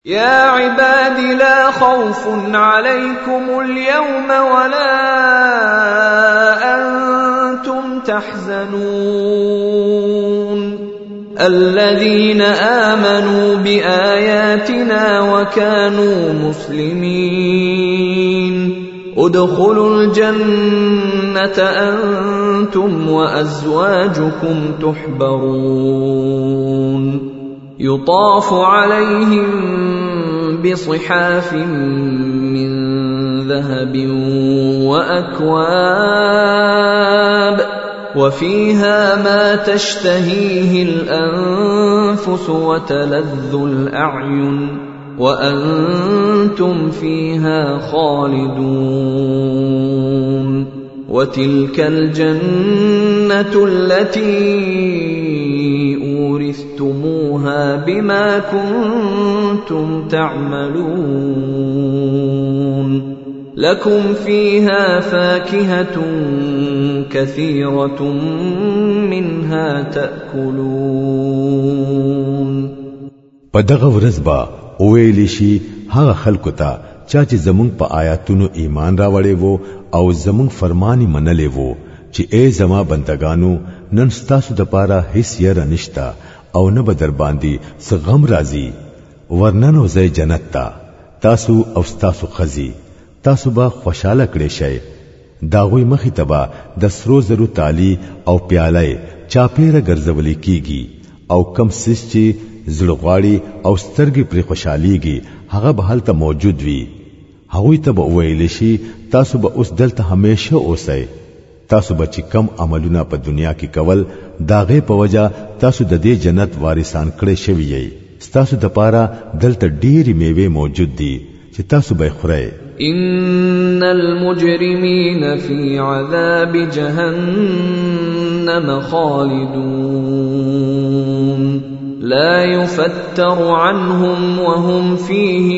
يا عباد لا خوف عليكم اليوم ولا أنتم تحزنون الذين آمنوا بآياتنا وكانوا مسلمين ادخلوا الجنة أنتم وأزواجكم تحبرون يطاف عليهم بصحاف من ذهب وأكواب وفيها ما تشتهيه الأنفس وتلذ الأعين وأنتم فيها خالدون وتلك الجنة التي أورثتموها بما كنتم تعملون لكم فيها فاكهة كثيرة منها تأكلون پدغه ورځ با ویلی شي هغه خلکو ته چې زمونږ په آیاتونو ایمان راوړې وو او زمونږ فرمانی منلې وو چې اے زما بندگانو نن ستاسو د پاره هیڅ یره نشتا او نه بدر باندې څه غم راځي ورننو زې جنت تا تاسو او تاسو خزي تاسو به خوشاله کړئ شئ داوی مخې تبا د سرو زرو تالی او پیاله چاپیره ګرځولې کیږي او کم سیس چې زړغواړي او سترګې پر خوشاليږي هغه به هلته موجود وي هغه ته به ویل شي تاسو به اوس دلته همیشه اوسئ تاسو به چې کم عملونه په دنیا کې کول داغه په وجا تاسو د دې جنت وارثان کړي شوی یې تاسو د پاره دلته ډېری میوه موجود دي چې تاسو به خورئ إن المجرمين في عذاب جهنم خالدون لا يفتر عنهم وهم فيه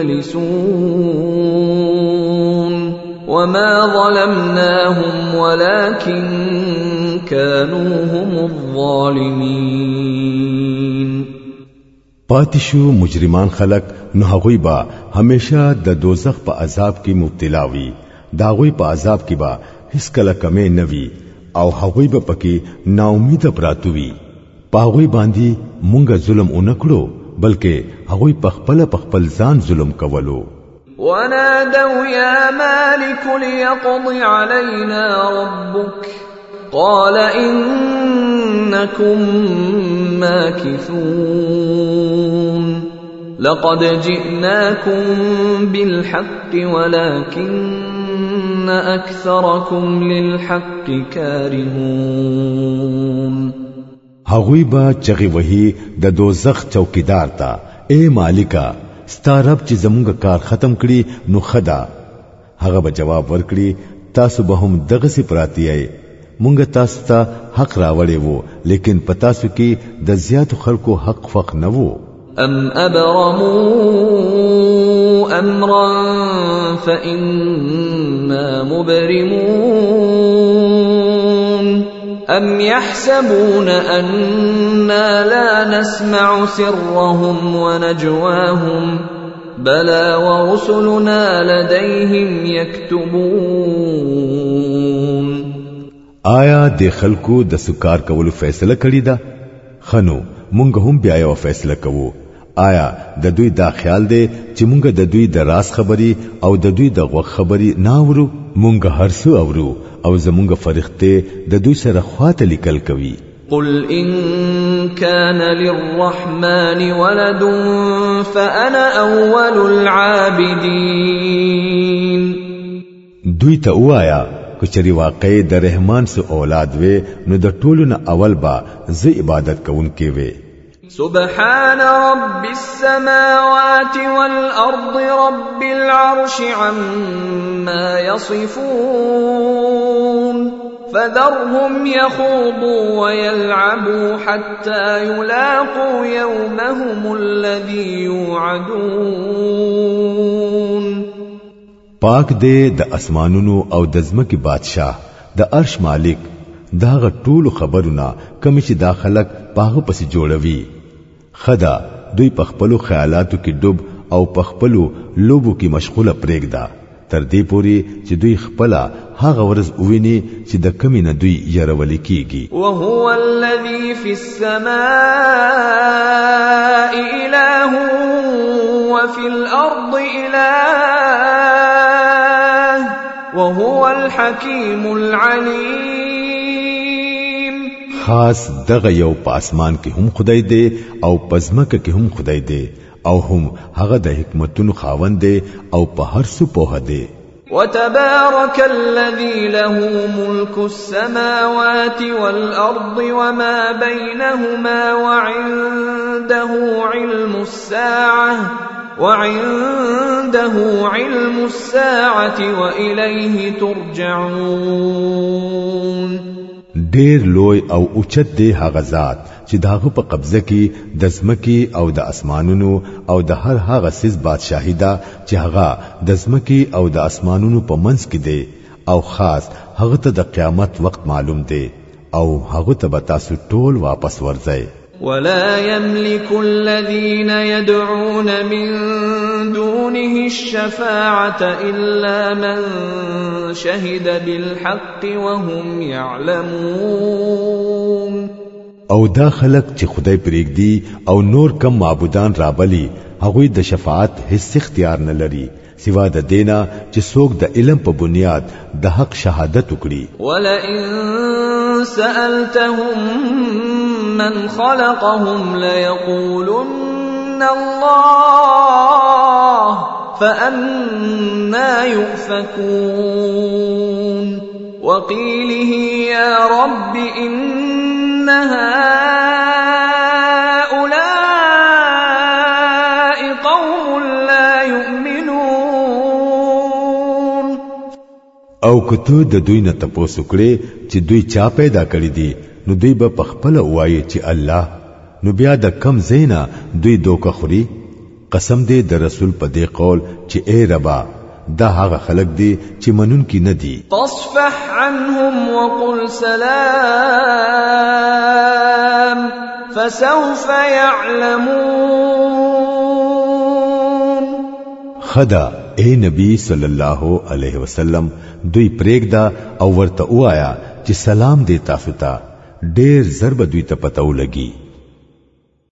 مبلسون وما ظلمناهم ولكن كانوا هم الظالمين پاتشو مجرمان خلق نو هغوی با همیشه د دوزخ په عذاب کې مبتلا وي دا غوی په عذاب کې با هیڅ کله کمې نه وي او هغوی به پکې نا امید پراتو وي پاغوی باندې مونږه ظلم اونکړو بلکې هغوی په خپل ځان ظلم کولو ونادوا يا مالك ليقض علينا ربك قال إنكم ماكثون لقد جئناكم بالحق ولكن أكثركم للحق كارهون هغوی با چغی وਹੀ د دوزخ چوکیدار تا اے مالکا ستارب چې زمونږ کار ختم کړي نو خدا هغه به جواب ورکړي تاسو به هم دغه سي پراتی اي مونږ تاسو ته حق راوړې وو لیکن پتا سو کې د زیات خلکو حق فق نه وو ام ابرموا امرا فإنا مبرمون ام يحسبون أننا لا نسمع سرهم ونجواهم بلى ورسلنا لديهم يكتبون آیا د خلکو د سکار کولو فیصله کړی ده خنو مونږ هم بیا یو فیصله کوو آیا د دوی دا خیال دی چې مونږ د دوی د راز خبري او د دوی د غوږ خبري ناورو مونږ هرڅه اورو او زمونږ فرښتې د دوی سره خواته لیکل کوي قل إن كان للرحمن ولد فأنا أول العابدين دوی ته وایا کچری واقع د رحمان سو اولاد وې نو د ټولو نه اول با زه عبادت کوونکې وې سبحان رب السماوات والأرض رب العرش عما يصفون فذرهم يخوضوا ويلعبوا حتى يلاقوا يومهم الذي يوعدون پاک دې د اسمانونو او د ځمکې بادشاه د عرش مالک دا ټول خبرونه کمی چې دا خلق پاغه پسې جوړوي خدا دوی په خپل خیالاتو کې ډوب او پخپلو لوبو کې مشغوله پرېږده تر دې پوري چې دوی خپل هغه ورځ وویني چې د کمی نه دوی يرول کیږي. وهو الذي في السماء إله وفي الأرض إله وهو الحكيم العليم. خاص دغه یو په اسمان کې هم خدای دی او پزمکه کې هم خدای دی او هم هغه د حکمتونو خاوند دی او په هر څه پوهه دی. وتبارك الذي له ملك السماوات والأرض وما بينهما وعنده علم الساعة وإليه ترجعون. ډیر لوی او اوچت دی هغه ذات چې داغه په قبضه کې د زمکی او د اسمانونو او د هر هغه سیس بادشاہي ده چې هغه د زمکی او د اسمانونو په منځ کې دی او خاص هغه ته د قیامت وخت معلوم دی او هغه ته به تاسو ټول واپس ورځئ. ولا يملك الذين يدعون من دونه الشفاعة إلا من شهد بالحق وهم يعلمون. او دا خلق چې خدای پرېږدي او نور کم معبودان رابلی هغوی د شفاعت هیڅ اختیار نه لري سوا د دینا چې څوک د علم په بنیاد د حق شهادت وکړي. ولئن سألتهم من خلقهم ليقولن الله فأنا يؤفكون. وقيله يا رب إن هؤلاء قوم لا يؤمنون. او کته د دوی نه تاسو کړي چې دوی چا پیدا کړی دي نو دوی به پخپل وایي چې الله. نو بیا د کم زینا دوی دوکه خوري. قسم دې د رسول په دې قول چې اے ربا دا هغه خلق دي چې منون کی نه دي. فاصفح عنهم وقل سلام فسوف يعلمون. خدا اے نبی صلی الله علیه وسلم دوی پرېږدا او ورته وایا چې سلام دې تاسو ته ډېر ضرب دوی ته پتو لګي.